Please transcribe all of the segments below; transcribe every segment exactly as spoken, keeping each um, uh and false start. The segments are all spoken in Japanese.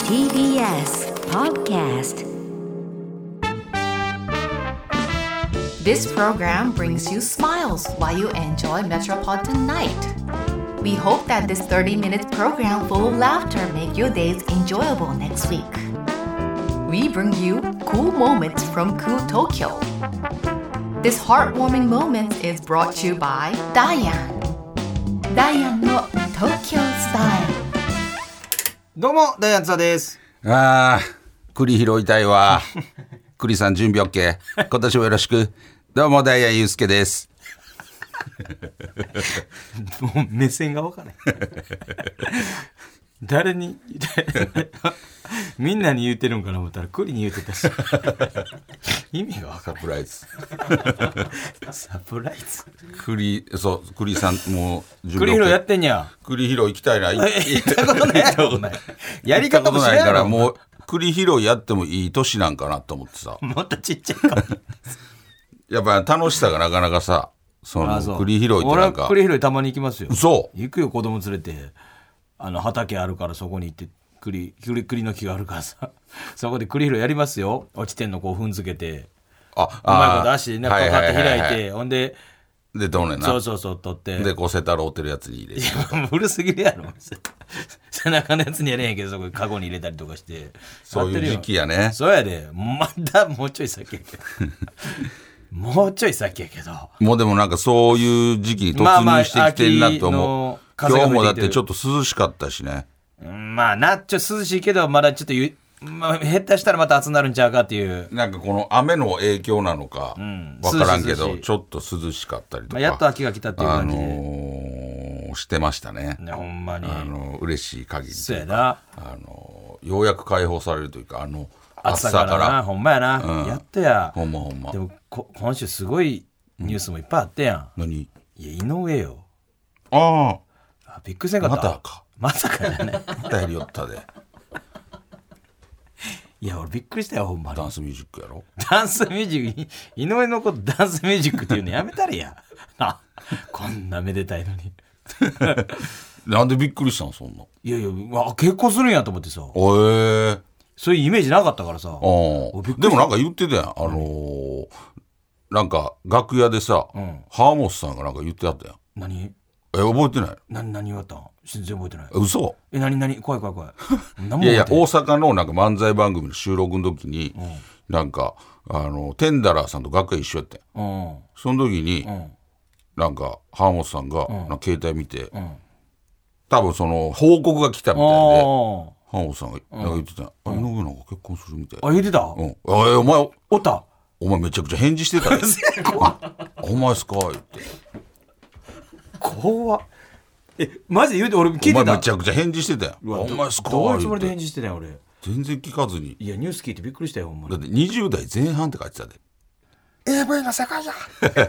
ティービーエス Podcast. This program brings you smiles while you enjoy Metropolitan Night. We hope that this thirty-minute program full of laughter make your days enjoyable next week. We bring you cool moments from cool Tokyo. This heartwarming moment is brought to you by Diane. Diane の Tokyo Style。 どうもダイアンツァです。 ああ、栗拾いたいわ。栗さん準備 OK。今年もよろしく。どうもダイアンユースケです。 もう目線が分からない。誰にみんなに言うてるんかな思ったら栗に言うてたし。意味が分からない。 サプライズ。 サプライズ。 栗、そう栗さんもう準備 OK。 栗拾いやってんや。 栗拾い行きたいな。 行ったことないやろお前。やり方も知らんやろ。 行ったことないからもう栗拾いやってもいい年なんかなと思ってさ。 もっとちっちゃいかも。 やっぱ楽しさがなかなかさ、そのそう栗拾いってなんか。 俺は栗拾いたまに行きますよ。 そう。 行くよ、子供連れて。あの畑あるからそこに行って栗、栗、栗の木があるからさ。そこで栗拾いやりますよ。落ちてんのこう踏んづけて。 あ、 うまいこと足ね、パカって開いて、 はいはいはいはい、 ほんで、 で、どうねんな。 そうそうそう、取って。 で、こうセタローってるやつに入れて。 いや、古すぎるやろ。背中のやつにやれへんけど、そこにカゴに入れたりとかして。 そういう時期やね。 そうやで。まだもうちょい先やけど。もうちょい先やけど。 もうでもなんかそういう時期に突入してきてるなと思う。 まあまあ、 今日もだってちょっと涼しかったしね。 まあな、ちょっと涼しいけど、まだちょっとゆ、まあ、下手したらまた暑くなるんちゃうかっていう。 なんかこの雨の影響なのか分からんけど、うん、ちょっと涼しかったりとか、 まあ、やっと秋が来たっていう感じで、 あのー、してましたね。 ね、ほんまに、 あの嬉しい限りそうやな、 あのー、ようやく解放されるというか、あの暑さからな、ほんまやな、うん、やっとや。 ほんまほんま。 でもこ今週すごいニュースもいっぱいあってやん、 うん、何？ いや、井上よ。 ああ、びっくりせんかった。 またか。 まさかやね。 またやりよったで。 いや、俺びっくりしたよ、ほんまに。 ダンスミュージックやろ。 ダンスミュージック、井上のことダンスミュージックっていうのやめたれや。な、こんなめでたいのに。 なんでびっくりしたのそんな。 いやいや、あ、結婚するんやと思ってさ。 へえ。 そういうイメージなかったからさ。 でもなんか言ってたやん。あのー、なんか楽屋でさ、うん、ハーモスさんがなんか言ってあったやん。 何？ え、覚えてない？ 何、何言われたん？全然覚えてない。 嘘？ え、何、何？怖い怖い怖い。 いやいや、大阪のなんか漫才番組の収録の時に、うん、なんか、あの、テンダラーさんと楽屋一緒やってん。うん、その時に、うん、なんか、ハーモスさんが、うん、なんか携帯見て、うん、多分その、報告が来たみたいで、ハーモスさんがなんか言ってた、うん、あ、井上なんか結婚するみたいな。 あ、言ってた？ うん。あ、お前、 おった？ お前めちゃくちゃ返事してたね。お前っすか言って。 怖っ。え、マジで言うて俺聞いてた。 お前めちゃくちゃ返事してたよ。お前っすか。 どういうつもりで返事してたよ俺。 全然聞かずに。 いや、ニュース聞いてびっくりしたよほんまに。 だってにじゅう代前半って書いてたで。エーブイ の世界じゃ。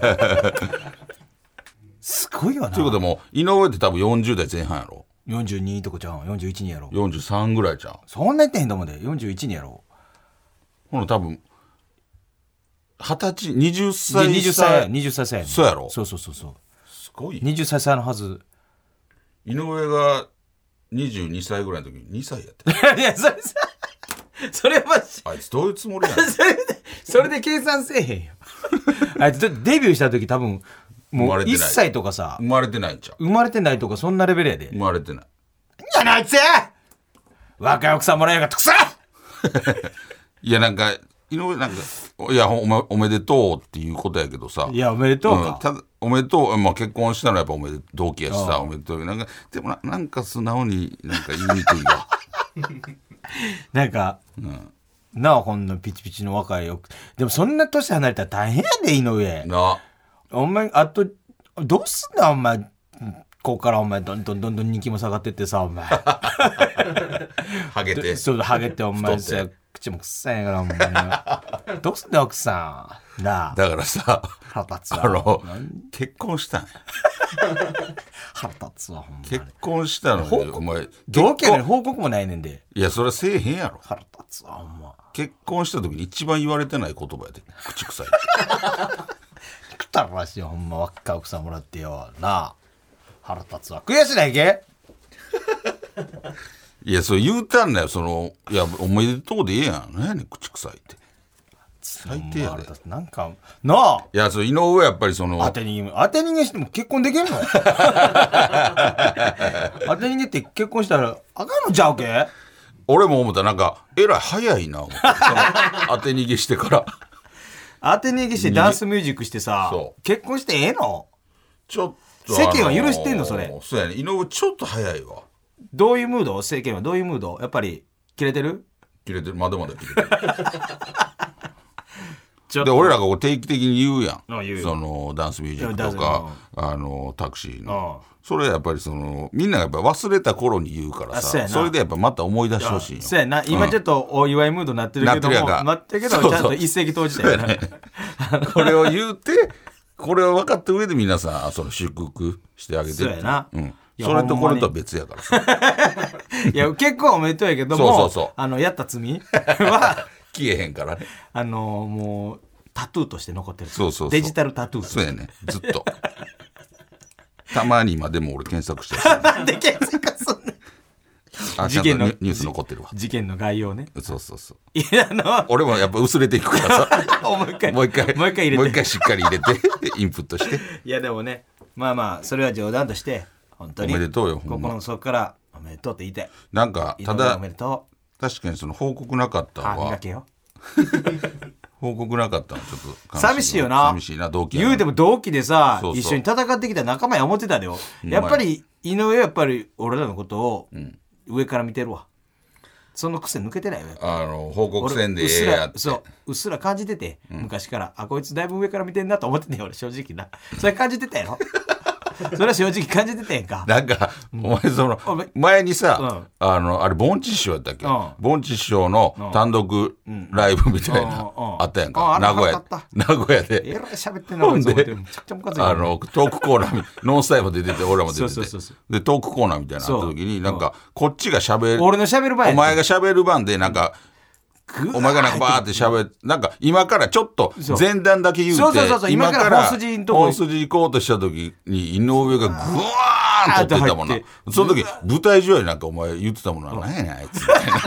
すごいよな。 そういうことでも井上って多分よんじゅう代前半やろ。 よんじゅうにとこちゃん、よんじゅういちにやろ。 よんじゅうさんぐらいじゃん。 そんな言ってへんと思うで。よんじゅういちにやろ。 ほな多分はたち、にじゅっさい、 にじゅっさい、にじゅっさい差やね。 そうやろ。 そうそうそうそう。 すごい。 にじゅっさい差のはず。 井上がにじゅうにさいぐらいの時ににさいやっていや、それさ、それはあいつどういうつもりやねん。それで、それで計算せえへんよ。あいつデビューした時多分もういっさいとかさ、 生まれてないんちゃう。 生まれてないとかそんなレベルやで。 生まれてない。 いやなあいつ若い奥さんもらえなかったくさいやなんか井上なんかいや お, おめでとうっていうことやけどさ。 いやおめでとうか、 うん、ただおめでとう、まあ、結婚したのはやっぱおめで同期やしさ、おめでとうなんかでも な, なんか素直になんか言いにくいわなんか、うん、なあこんなピチピチの若いよ。でもそんな年離れたら大変やで井上な。お前あとどうすんだお前ここからお前どんどんどんどん人気も下がってってさお前ハゲてそうハゲてお前さ口もくさいからお前どうすんだ奥さんなあ。 だからさ腹立つわ。 あの結婚したんや腹立つわほんまに。 結婚したのにお前同期やのに報告もないねんで。 いやそれせえへんやろ。 腹立つわほんま。 結婚した時に一番言われてない言葉やで口臭いくたらしいよほんま。若い奥さんもらってよなあ。腹立つわ。悔しないけいやそれ言うたんだよ。そのいやおめでとうでええやん。何やねん口臭いって最低やで。 なんかなあ。 いやそれ井上やっぱりその当て逃げ当て逃げしても結婚できるの？当て逃げって結婚したらあかんのちゃうけ？ 俺も思ったなんかえらい早いな思ってその当て逃げしてから当て逃げしてダンスミュージックしてさ結婚してええの？ ちょっと世間は許してんのそれ？ そうやね。井上ちょっと早いわ。 どういうムード？世間はどういうムード？やっぱりキレてる？ キレてる。まだまだキレてるで俺らがこう定期的に言うやん。 言うそのダンスミュージックとかあのタクシーのそれやっぱりそのみんながやっぱ忘れた頃に言うからさ そ, それでやっぱまた思い出してほしいよ。 そうやな。今ちょっとお祝いムードになってるけども、うん、なってるけどちゃんと一石投じたよね。 これを言うてこれを分かった上で皆さんその祝福してあげてって。 そうやな、 うん、それとこれとは別やからさいや結構おめでとうやけども、そうそうそう、あのやった罪は消えへんからね。 あのもうタトゥーとして残ってる。 そうそうそう、 デジタルタトゥー。 そうやね。ずっとたまに今でも俺検索してる。 なんで検索すんねん。 あ、事件のニュース残ってるわ。 事件の概要ね。 そうそうそう。 いやあの俺もやっぱ薄れていくからさもう一回もう一回もう一回入れてもう一回しっかり入れてインプットして。 いやでもね、まあまあそれは冗談として本当におめでとうよ。ほんま心の底からおめでとうって言いたい。 なんかただおめでとう。 確かにその報告なかったのは歯磨けよ報告なかったのちょっと寂しいよな。 寂しいな。同期言うても同期でさ、 そうそう一緒に戦ってきた仲間や思ってたでよ。やっぱり井上はやっぱり俺らのことを上から見てるわ。その癖抜けてないよ。 あの報告せんでええやって。 そううっすら感じてて、うん、昔からあこいつだいぶ上から見てんなと思ってんねん俺正直な。それ感じてたよそれは正直感じてたやんか。 なんか、うん、お前その前にさ、うん、あのあれボンチ師匠やったっけ、うん、ボンチ師匠の単独ライブみたいな、うん、あったやんか、名古屋名古屋でえらい喋ってんな。ほんでめちゃくちゃムカついてあのトークコーナーノンスタイルで出てて俺らも出ててそうそうそうそうでトークコーナーみたいなのあった時になんかこっちが喋る俺の喋る番お前が喋る番でなんかお前がなんかバーって喋ってなんか今からちょっと前段だけ言うてそうそうそうそう今から本筋のとこ本筋行こうとした時に井上がグワーンと取ってたもんな。その時舞台上になんかお前言ってたもんな。何やねんあいつみたいな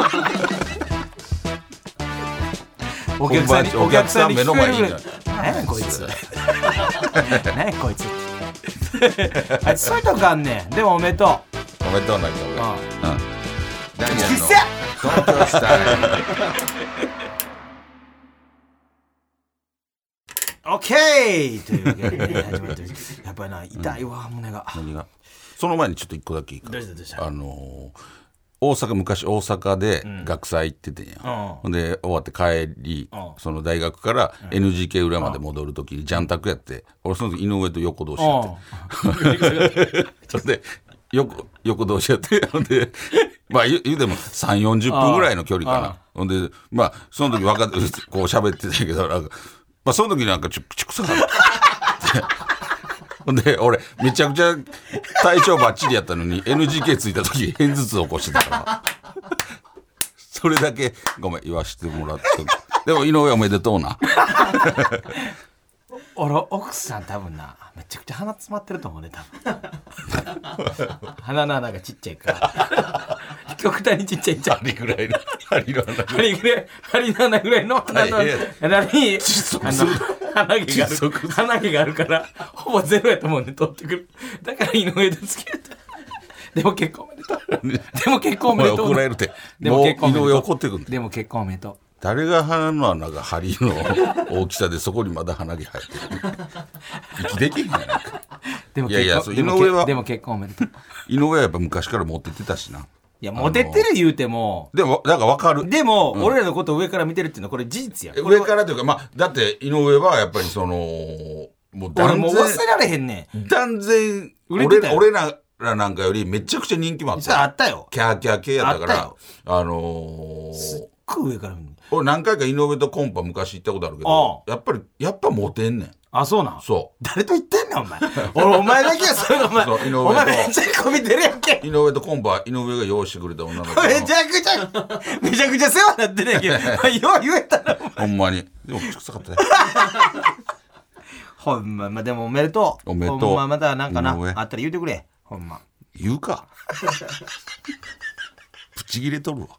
お客さんにお客さん目の前にいる何やねんこいつ何やねんこいつあいつそういうとこあんねん。でもおめでとうおめでとうなんか俺うんダニエルの東京スタイルオッケーというわけで、ね、始まってやっぱりな痛いわ、うん、胸が。 何がその前にちょっと一個だけいいか。 どうしたどうした。 あのー、大阪昔大阪で学祭行っててんや、うん、で終わって帰り、うん、その大学から エヌジーケー 裏まで戻る時にジャンタクやって、うん、俺その時井上と横同士やってそれで横横同士やってほんでまあ言うてもさんじゅうよんじゅっぷんぐらいの距離かな。ほんでまあその時分かってこう喋ってたけどなんかまあその時なんかちょちょくさかったほんで俺めちゃくちゃ体調バッチリやったのに エヌジーケー ついた時片頭痛起こしてたからそれだけごめん言わしてもらって。でも井上おめでとうな俺奥さん多分なめちゃくちゃ鼻詰まってると思うね多分鼻の穴がちっちゃいから極端にちっちゃいんちゃう針ぐらいの針の穴針ぐらい針の穴ぐらいの鼻の穴に鼻毛がある鼻毛があるからほぼゼロやと思うね通ってくる。だから井上でつけた。でも結婚おめでとうでも結婚おめでとう怒られるってもう井上怒ってくるんだ。 でも結婚おめでとう。 誰が鼻の穴が針の大きさでそこにまだ鼻毛生えてる息できへんやないか。 でもいやいや井上はでも結婚おめでとう。 井上はやっぱ昔からモテてたしな。 いやモテてる言うてもでもだから分かる。 でも、うん、俺らのことを上から見てるっていうのはこれ事実や。 上からというかまあだって井上はやっぱりそのもう断然もう忘れられへんねん。断然俺ら俺らなんかよりめちゃくちゃ人気もあったよ。 あったよ。 キャーキャー系やったからあのー、 すっごい上から見る。 俺何回か井上とコンパ昔行ったことあるけどやっぱりやっぱモテんねん。 あそうなん。 そう誰と言ってんねんお前俺お前だけはそれお前そう井上とお前めっちゃこびてるやんけ。 井上とコンパ井上が用意してくれた女の子めちゃくちゃめちゃくちゃ世話になってねんけどよう言えたなほんまに。でも口臭かったねほんま、まあ、でもおめでとう。 おめでとう。 ほんままたなんかなあったら言うてくれほんま。 言うかプチちぎれとるわ。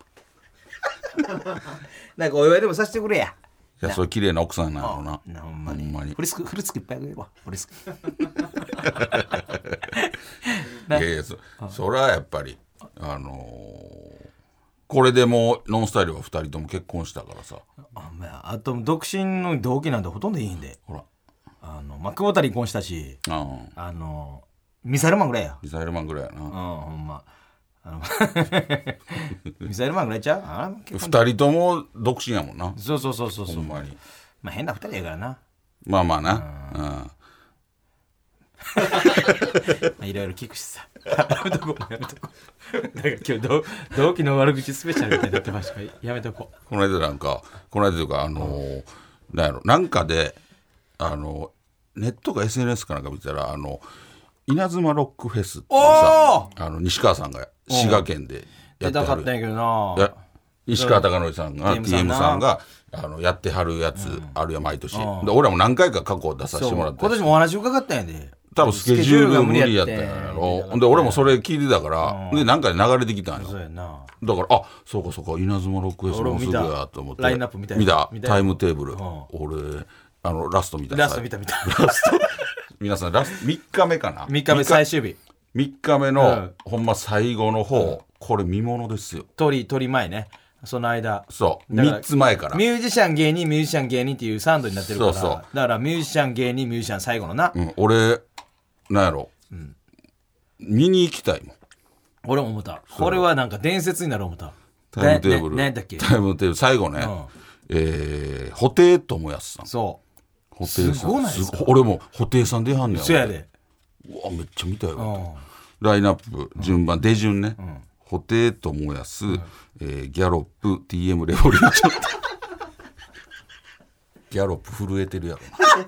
なんかお祝いでもさせてくれや。 いや、それ綺麗な奥さんなのな。 なほんまに。 ほんまにフリスクフルスクいっぱいあげるわ。フリスク。 いやいや、そ, それはやっぱりあのー、これでもうノンスタイルはふたりとも結婚したからさ。 あ, あと独身の同期なんてほとんどいいんで。 ほら、 あのまあ、久保田離婚したし、 ああのミサイルマンぐらいや。 ミサイルマンぐらいやな。 うん、ほんま。あのミサイルマンぐらいちゃう？あふたりとも独身やもんな。 そうそうそうそうそう。 ほんまに。 まあ変なふたりやからな。 まあまあな。うん。まあいろいろ聞くしさ。やめとこうやめとこう。なんか今日同同期の悪口スペシャルみたいになってましたからやめとこう。 この間なんかこの間というかあのー、なんやろなんかであのネットか エスエヌエス かなんか見たらあの稲妻ロックフェスってさあの西川さんが滋賀県でやってはる。 出たかったんやけどな。 や石川貴教さんが ティーエム さんがあのやってはるやつあるや毎年、うん、で俺らも何回か過去出させてもらって今年もお話伺ったんやで。 多分スケジュールが無理やったんやろ。で俺もそれ聞いてたから、うん、でなんかで流れてきたんよ。 そうやな。 だからあそうかそうか稲妻ロックフェスもすぐやと思ってラインナップ見た見たタイムテーブル、うん、俺あのラスト見たラスト見た見たラスト皆さんラストみっかめかなみっかめ最終日みっかめの、うん、ほんま最後の方、うん、これ見ものですよ。 鳥鳥前ね。その間そうみっつまえからミュージシャン芸人ミュージシャン芸人っていうサウンドになってるから。 そうそうだからミュージシャン芸人ミュージシャン最後のな、 うん、俺なんやろ、うん、見に行きたいもん。 俺も思った。これはなんか伝説になる思った。 タイムテーブル、 ねね、だっけタイムテーブル最後ね、うん、えー、布袋寅泰さん。 そう布袋さんすごないですか。 俺も布袋さん出はんねや。 そうやで。 うわめっちゃ見たよ、うん、ラインナップ順番、うん、出順ね、うん、布袋寅泰、うんえー、ギャロップ ティーエム レボリューションギャロップ震えてるやろ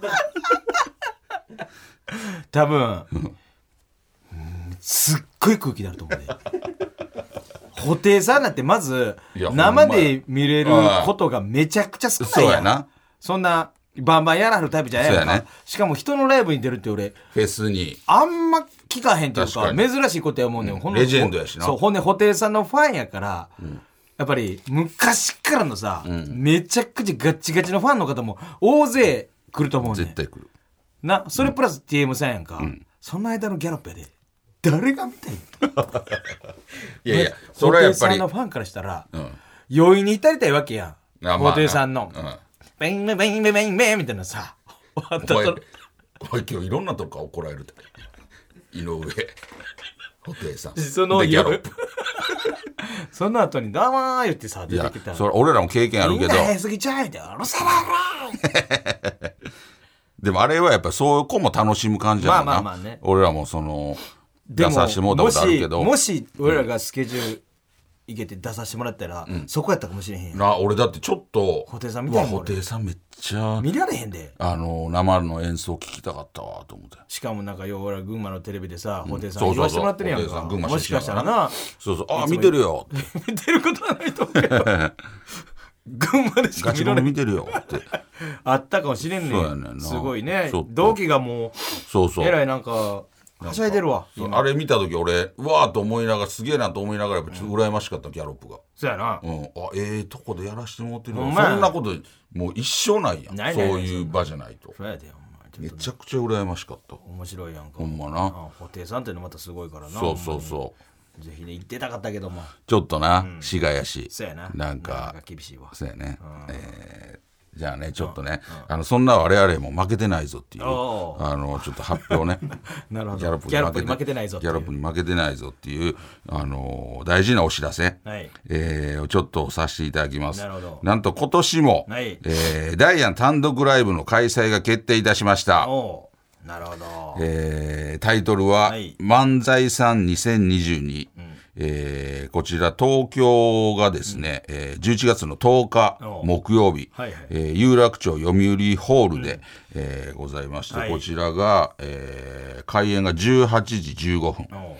多分、うん、すっごい空気になると思うね。布袋さんなんてまず生で見れることがめちゃくちゃ少ないやん。 そうやな。 そんなバンバンやらはるタイプじゃないやんか、 ね、 しかも人のライブに出るって俺フェスにあんま聞かへんというか珍しいことや思うねん、うん、 レジェンドやしな。 そうほんで布袋さんのファンやから、うん、やっぱり昔からのさ、うん、めちゃくちゃガッチガチのファンの方も大勢来ると思うねん。 絶対来るな。それプラス ティーエム さんやんか、うん、その間のギャロップやで誰が見たいんいやいやそれはやっぱり布袋さんのファンからしたら、うん、余韻に至りたいわけやん。布袋さんの、うん、ベインベインベインベインベインみたいなさお前おい今日いろんなとこから怒られるって井上布袋さんそのギャロップその後にどうもー言ってさ出てきたらそれ俺らも経験あるけどみんな早すぎちゃうってうるさいでもあれはやっぱそこも楽しむ感じやもんな、まあまあまあね、俺らもその出させてもらったことあるけどもし、もし俺らがスケジュール行けて出させてもらったら、うん、そこやったかもしれへんな。俺だってちょっと布袋さん見たいもん。 布袋さんめっちゃ見られへんで。 あの生の演奏聞きたかったわと思って。 しかもなんかよ俺ら群馬のテレビでさ布袋さん言わせてもらってるやんか。もしかしたらなそうそうあ見てるよ見てることはないと思うけど群馬でしか見られへん見てるよってあったかもしれんねん。 そうやねんな。 すごいね同期がもうそうそうえらいなんかはしゃいでるわ。 あれ見た時俺うわーと思いながらすげえなと思いながらやっぱちょっと羨ましかった、うん、ギャロップが。 そうやな、 うん、あええー、とこでやらしてもらってるよ。そんなこともう一生ないやん。ないないそういう場じゃないと。 そうやでめちゃくちゃ羨ましかった。 面白いやんかほんまな。 布袋さんってのまたすごいからな。 そうそうそうぜひね行ってたかったけどもちょっとな、うん、滋賀やしそうやななんかなんか厳しいわ。 そうやね、うんえーじゃあねちょっとね、うん、あのそんな我々も負けてないぞっていうあのちょっと発表ねなるほどギャロップに負けて、 負けてないぞっていうギャロップに負けてないぞっていうあの大事なお知らせ、はいえー、をちょっとさせていただきます。なるほど。なんと今年も、はいえー、ダイアン単独ライブの開催が決定いたしました。 おなるほど、 えー、タイトルは、はい、漫才さんにせんにじゅうに、うんえー、こちら東京がですね、うんえー、じゅういちがつのとおか木曜日、はいはいえー、有楽町読売ホールで、うんえー、ございまして、はい、こちらが、えー、開演がじゅうはちじじゅうごふん、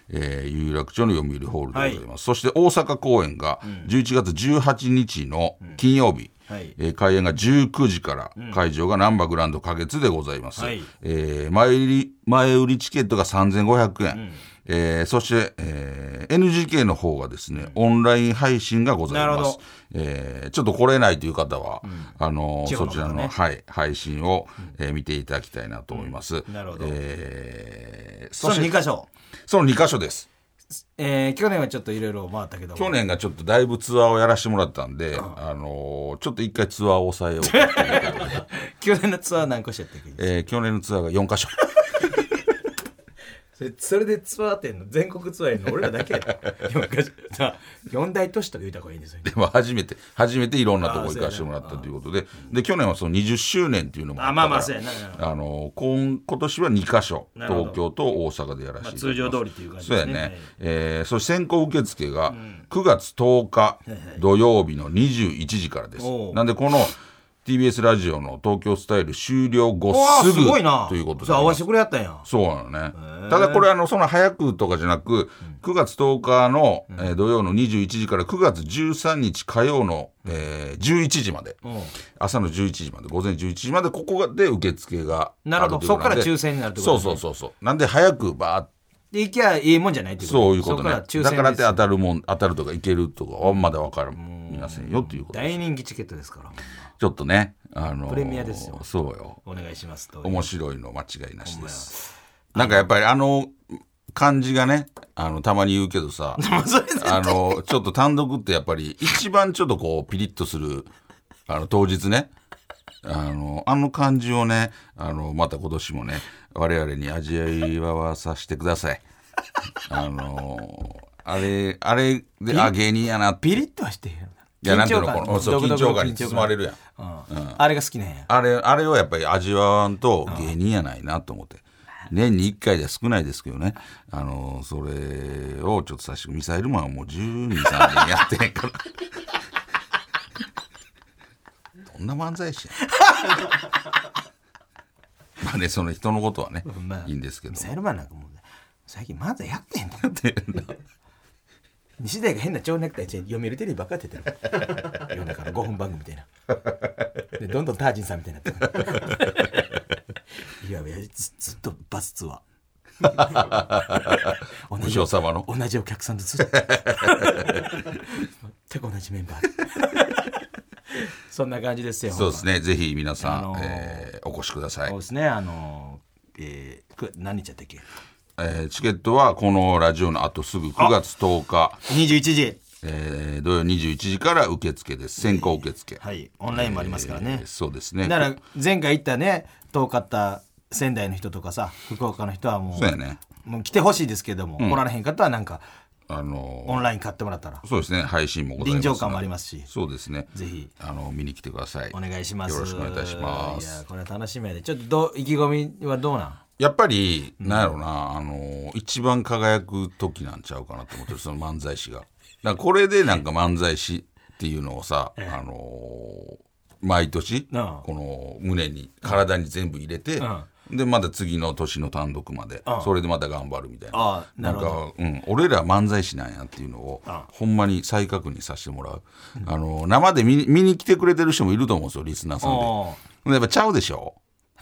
えー、有楽町の読売ホールでございます、はい、そして大阪公演がじゅういちがつじゅうはちにちの金曜日、うんはいえー、開演がじゅうくじから、うん、会場がなんばグランド花月でございます、はいえー、前売り、前売りチケットがさんぜんごひゃくえん、うんえー、そして、えー、エヌジーケー の方がですね、うん、オンライン配信がございます、えー、ちょっと来れないという方は、うん、あのー、そちらの、はい、配信を、うんえー、見ていただきたいなと思います、うん、なるほど、えー、そのにかしょそのにかしょです、 えー、去年はちょっといろいろ回ったけど去年がちょっとだいぶツアーをやらせてもらったんで、うんあのー、ちょっと一回ツアーを抑えようか去年のツアー何個しやったっけ、 えー、去年のツアーがよんかしょそれでツアー店の全国ツアーやるの俺らだけやよん大都市とか言うた方がいいんですよ、ね、 でも初めて初めていろんなとこ行かせてもらったということで、で去年はそのにじゅっしゅうねんっていうのもあったから、あまあまあそうやな、あの 今, 今年はにかしょ東京と大阪でやらせていただきます、まあ、通常通りっていう感じですね。そうやね、はいえー、そして先行受付がくがつとおか土曜日のにじゅういちじからです、うん、なんでこのティービーエス ラジオの東京スタイル終了後すぐということで、 合わせてくれやったんや。 そうなのね。ただこれあのその早くとかじゃなく、くがつとおかの、うんえー、土曜のにじゅういちじからくがつじゅうさんにち火曜の、えー、じゅういちじまで、うん、朝のじゅういちじまで午前じゅういちじまでここで受付があるということなんで、なるほど、 そこから抽選になるってことですね。 そうそうそうそう。なんで早くバーッで行きゃいいもんじゃないってこと。 そういうことね。だからって当たるもん当たるとかいけるとかはまだ分かりませんよっていうことです。 大人気チケットですから。 ちょっとね、あのー、 プレミアですよ。 そうよ。 お願いします。 面白いの間違いなしです。なんかやっぱりあの感じがね、あのたまに言うけどさ、あのちょっと単独ってやっぱり一番ちょっとこうピリッとするあの当日ね。あのあの感じをね、あのまた今年もね我々に味わわさせてください。あのあれあれであ芸人やなピリッとはしてへん。 いやなんていうのこのそう緊張感に包まれるやん、 うんうん、あれが好きなんや。 あれあれをやっぱり味わわんと芸人やないなと思って、年にいっかいでは少ないですけどね、あのそれをちょっと最初ミサイルマンはもうじゅうに、さんねんやってねんからどんな漫才師やまあねその人のことはね、まあ、いいんですけど、 ミサイルマンなんかもう最近漫才やってんのって西大が変な蝶ネクタイして読めるテレビばっかりやってたの夜中のごふん番組みたいなでどんどんタージンさんみたいになってるいやいや ず, ずっとバスツアー同じ様の同じお客さんとずっと全く同じメンバーでそんな感じですよ。 そうですね、ぜひ皆さん、あのーえー、お越しください。 そうですね、あのーえー、何日やったっけ、 えー、チケットはこのラジオのあとすぐくがつとおかにじゅういちじ、 えー、土曜にじゅういちじから受付です。先行受付、 はい、オンラインもありますからね、 えー、そうですね。 だから前回行ったね遠かった仙台の人とかさ福岡の人はもう、 そうやね、 もう来てほしいですけども、うん、来られへんかったらなんか、 あのー、 オンライン買ってもらったらそうですね、配信もございます。 臨場感もありますし、 そうですね、 ぜひあの見に来てください。 お願いします。 よろしくお願いいたします。 いやこれは楽しみやで。ちょっとどう意気込みはどうなん？ やっぱりなんやろな、うん、あの一番輝く時なんちゃうかなと思ってる、その漫才師が。だからこれでなんか漫才師っていうのをさ、ええ、あの毎年この胸に体に全部入れて、うんでまた次の年の単独までそれでまた頑張るみたいな、ああなんか、うん、俺ら漫才師なんやっていうのをほんまに再確認させてもらう、うん、あの生で 見, 見に来てくれてる人もいると思うんですよ、リスナーさんで。やっぱちゃうでしょ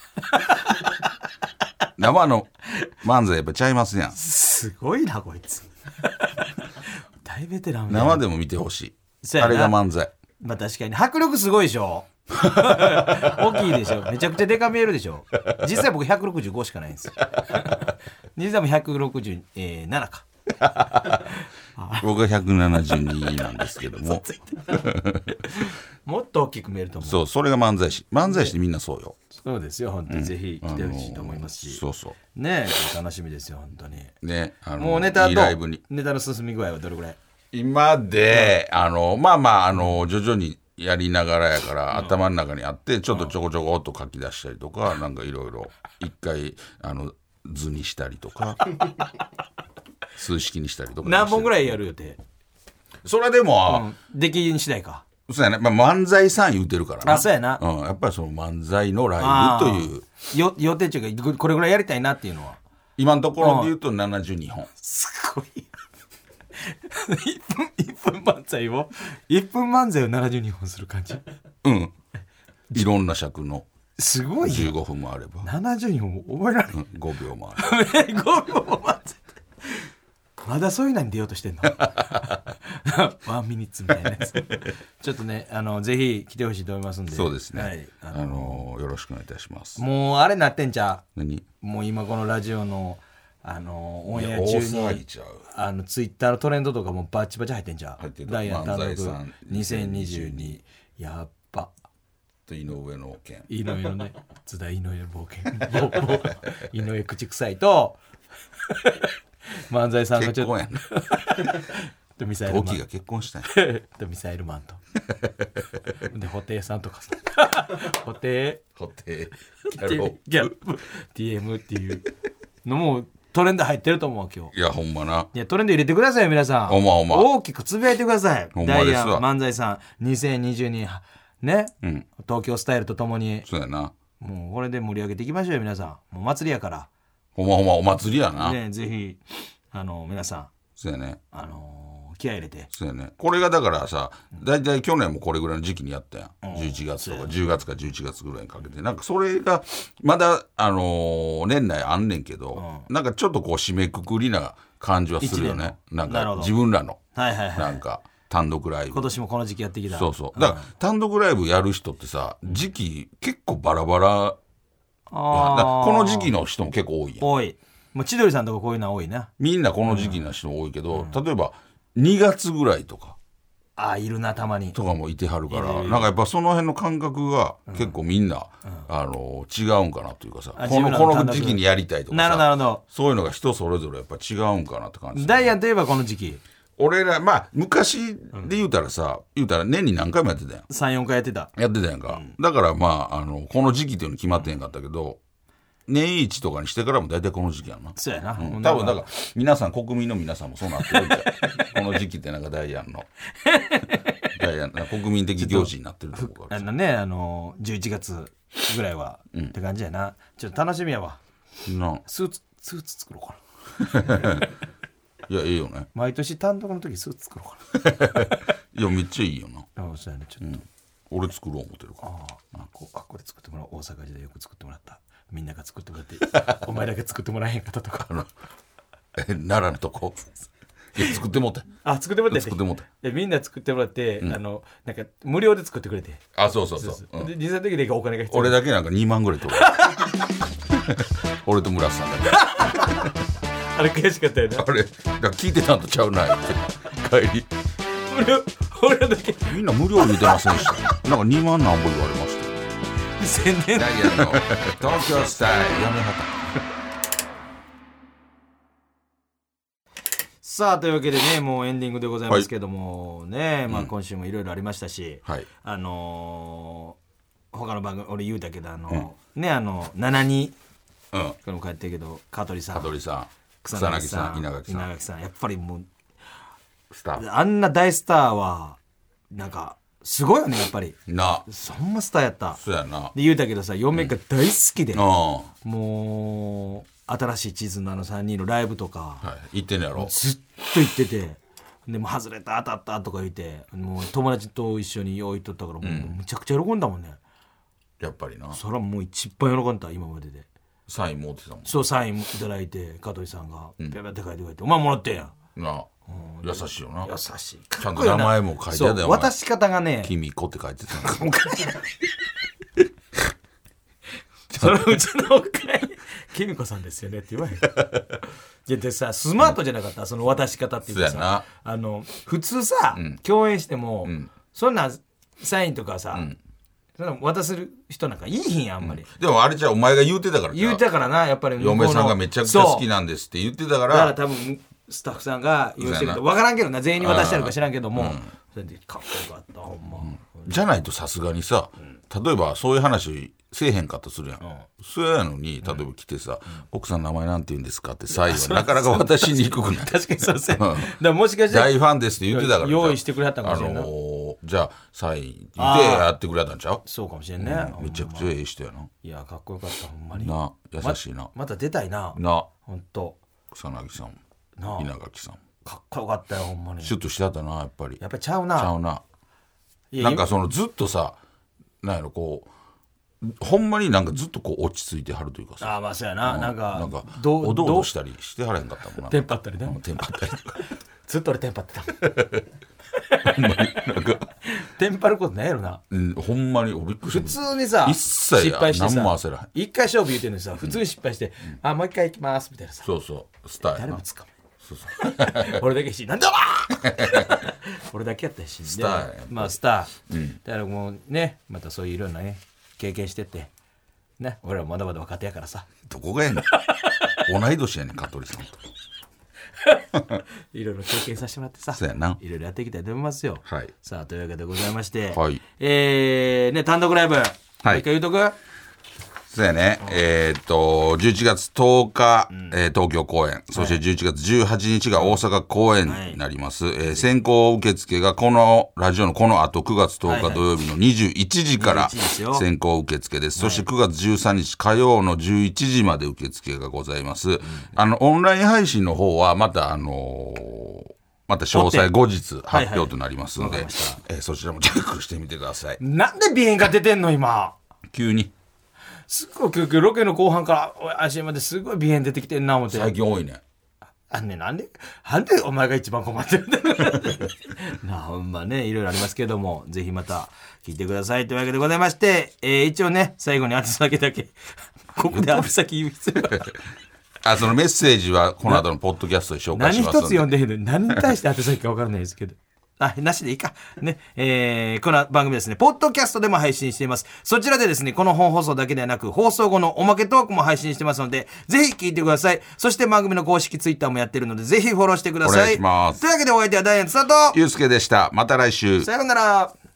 生の漫才やっぱちゃいますやん。 すごいなこいつ大ベテラン。 生でも見てほしい、あれが漫才。 まあ確かに迫力すごいでしょ大きいでしょ、めちゃくちゃでか見えるでしょ。実際僕ひゃくろくじゅうごしかないんですよ実際もひゃくろくじゅうななか僕はひゃくななじゅうになんですけどももっと大きく見えると思う。 そう、それが漫才師。漫才師ってみんなそうよ。 そうですよ、本当にぜひ来てほしいと思いますし、 うん、そうそうねえ楽しみですよ本当にね。あのもうネタといいライブにネタの進み具合はどれぐらい？ 今で、うん、あのまあまああの徐々にやりながらやから、うん、頭の中にあってちょっとちょこちょこっと書き出したりとか、うん、なんかいろいろ一回あの図にしたりとか数式にしたりとか。 何本ぐらいやる予定？ それはでも、 うん、出来に次第か。 そうやね、まあ、漫才さん言うてるからな。 あ、そうやな、 うん、やっぱりその漫才のライブというよ予定中がこれぐらいやりたいなっていうのは今のところで言うとななじゅうにほん。 すごいいっぷんいっぷん漫才をいっぷん漫才をななじゅうにほんする感じ。 うんいろんな尺のすごいよ。 じゅうごふんもあればななじゅうにほんも覚えられない、 うん、ごびょうもあるごびょうも漫才まだそういうのに出ようとしてんのワンミニッツみたいなやつちょっとねあのぜひ来てほしいと思いますんで。 そうですね、 はい、 あのあのー、よろしくお願いいたします。 もうあれなってんちゃう。 何もう今このラジオのあのオンエア中にちゃうあのツイッターのトレンドとかもバチバチ入ってんじゃん。 入ってる。 ダイアン単独漫才さんにせんにじゅうにやっぱと井上の件井上のね津田井上の冒険井上口臭いと漫才さんがちょっと結婚やなとミサイルマン同期が結婚したんやとミサイルマンとで布袋さんとかさ布袋固定ギャロギャロップ ティーエム っていうのもトレンド入ってると思う今日。 いやほんまな。 いやトレンド入れてくださいよ皆さん。 ほんまほんま大きくつぶやいてください。 ほんまですわダイアン漫才さんにせんにじゅうにね、うん、東京スタイルとともにそうやな。 もうこれで盛り上げていきましょうよ皆さん。もう祭りやからほんまほんまお祭りやな、 ね、ぜひあの皆さんそうやねあのー、気合い入れてそうやね。これがだからさだいたい去年もこれぐらいの時期にやったやん、うん、じゅういちがつとかじゅうがつかじゅういちがつぐらいにかけてなんかそれがまだ、あのー、年内あんねんけど、うん、なんかちょっとこう締めくくりな感じはするよね。なんか自分らの、はいはいはい、なんか単独ライブ今年もこの時期やってきた。 そうそうだから、うん、単独ライブやる人ってさ時期結構バラバラ、あこの時期の人も結構多いやん。 多い。もう千鳥さんとかこういうのは多いな。 みんなこの時期の人も多いけど、うん、例えばにがつぐらいとかあいるなたまにとかもいてはるからなんかやっぱその辺の感覚が結構みんな、うん、あの違うんかなというかさ、うん、この、この時期にやりたいとかさなるほどそういうのが人それぞれやっぱ違うんかなって感じ。 ダイアンといえばこの時期俺らまあ昔で言うたらさ、うん、言うたら年に何回もやってたやん。 さんよんかいやってたやってたやんか、うん、だからまあ、あのこの時期っていうの決まってへんかったけど年一とかにしてからも大体この時期やんな。 そうやな、 うん、多分だから皆さん国民の皆さんもそうなってるんじゃこの時期ってなんかダイアンのダイアン国民的行事になってるとこからあのねあのじゅういちがつぐらいは、うん、って感じやな。ちょっと楽しみやわな。スーツスーツ作ろうかないやいいよね。 毎年単独の時スーツ作ろうかないやめっちゃいいよな。 あそうやねちょっと、うん、 俺作ろう思ってるから。 ああこあこれ作ってもらう。大阪時代よく作ってもらったみんなが作ってもらってお前だけ作ってもらえへんかったとかえ奈良のとこいや作ってもってあ作ってもらって作ってもってえみんな作ってもらって、うん、あのなんか無料で作ってくれてあそうそうそうそうそう、うん、で実際的にお金が必要。 俺だけなんかにまんぐらい取る俺と村瀬さんだけあれ悔しかったよね。 あれだ聞いてたんとちゃうなって帰り無料俺だけみんな無料言うてませんでしたなんかにまんなんぼ言われましたよ宣伝ダイアンの東京スタイルやめはったさあというわけでねもうエンディングでございますけども、はい、ねまあ今週もいろいろありましたし、うん、あのー、他の番組俺言うたけどあの、うん、ねあのしちにうんこれも帰ってるけど香取さん香取さん草薙さん稲垣さん稲垣さんやっぱりもうスターあんな大スターはなんかすごいよねやっぱりなそんなスターやった。 そうやなで言うたけどさ嫁が大好きで、うん、もう新しい地図のあのさんにんのライブとか、 はい、行ってんやろずっと行っててでも外れた当たったとか言ってもう友達と一緒によう行っとったからもう、うん、むちゃくちゃ喜んだもんね。 やっぱりなそれはもう一番喜んだ今までで。 サイン持ってたもん。 そうサインいただいて香取さんがペペって書いてくれて、うん、お前もらってんやんなあ、 うん、優しいよな。 優しいちゃんと名前も書いてあったよ。 渡し方がね君子って書いてたそれうちのおかえきみこさんですよねって言わへんいやでさスマートじゃなかった、うん、その渡し方っていうかさあの普通さ、うん、共演しても、うん、そんなサインとかさ、うんそんな渡する人なんかいいひんやあんまり、 うん、でもあれじゃお前が言うてたから言うてたからなやっぱり嫁さんがめちゃくちゃ好きなんですって言ってたからだから多分スタッフさんが言うてると分からんけどな全員に渡してるか知らんけども、うん、それでかっこよかったほんま、 うん、じゃないとさすがにさ、うん、例えばそういう話せえへんかとするやん、うん、それやのに例えば来てさ、うん、奥さん名前なんて言うんですかって最後なかなか渡しにくくない確かにそうですね、うん、だからもしかして大ファンですって言ってたから用意してくれはったかもしれんない、あのー、 じゃあサインでやってくれたんちゃう。 そうかもしれんね、 うん、めちゃくちゃええ人やな。 いやかっこよかったほんまにな、優しいな。 ま, また出たいなな、 ほんと草薙さんな、 稲垣さんかっこよかったよほんまに。 シュッとしてはったなやっぱり。 やっぱりちゃうなちゃうな。 いやなんかそのずっとさ、なんやろこうほんまになんかずっとこう落ち着いてはるというかさ。 ああまあそうやな、うん、なんかなんかおどおどしたりしてはれへんかったもんな。 テンパったりね。 テンパったりとかずっと俺テンパってたほんまになんかテンパることないやろな、 うん、ほんまにびっくりした。 普通にさ一切失敗してさ何も焦らへん。 一回勝負言うてんのにさ普通に失敗して、うん、あもう一回行きますみたいなさ。 そうそうスターやな。 誰もつかむそうそう俺だけしなんだわ俺だけやったしスターやまあスター、 うん、 だからもうねまたそういういろんなね経験してってね俺らまだまだ若手やからさ。 どこがやねん同い年やねん香取さんといろいろ経験させてもらってさ、 そうやな、 いろいろやっていきたいと思いますよ。 はい、 さあというわけでございまして、 はい、 えー、ね単独ライブ、はい、もう一回言うとく。 そうやね、えー、っとじゅういちがつとおか、うんえー、東京公演、そしてじゅういちがつじゅうはちにちが大阪公演になります、はい、えー、先行受付がこのラジオのこの後くがつとおか土曜日のにじゅういちじから先行受付です、はいはい、そしてくがつじゅうさんにち火曜のじゅういちじまで受付がございます、うん、あのオンライン配信の方はまたあのーまた詳細後日発表となりますので、はいはい、えー、そちらもチェックしてみてください。 なんで鼻炎が出てんの今急にすごいロケの後半から足まですごい鼻炎出てきてんな思って。 最近多いね。 あんねなんでなんでお前が一番困ってるんだなあほんまねいろいろありますけどもぜひまた聞いてくださいというわけでございまして、えー、一応ね最後に宛先だけここで宛先言う必要があそのメッセージはこの後のポッドキャストで紹介しますので。 何一つ読んでへんのに何に対して宛先か分からないですけどあ、なしでいいか。ね。えー、この番組ですね、ポッドキャストでも配信しています。そちらでですね、この本放送だけではなく、放送後のおまけトークも配信してますので、ぜひ聞いてください。そして番組の公式ツイッターもやってるので、ぜひフォローしてください。 お願いします。 というわけでお相手はダイアンツ佐藤ゆうすけでした。また来週。 さようなら。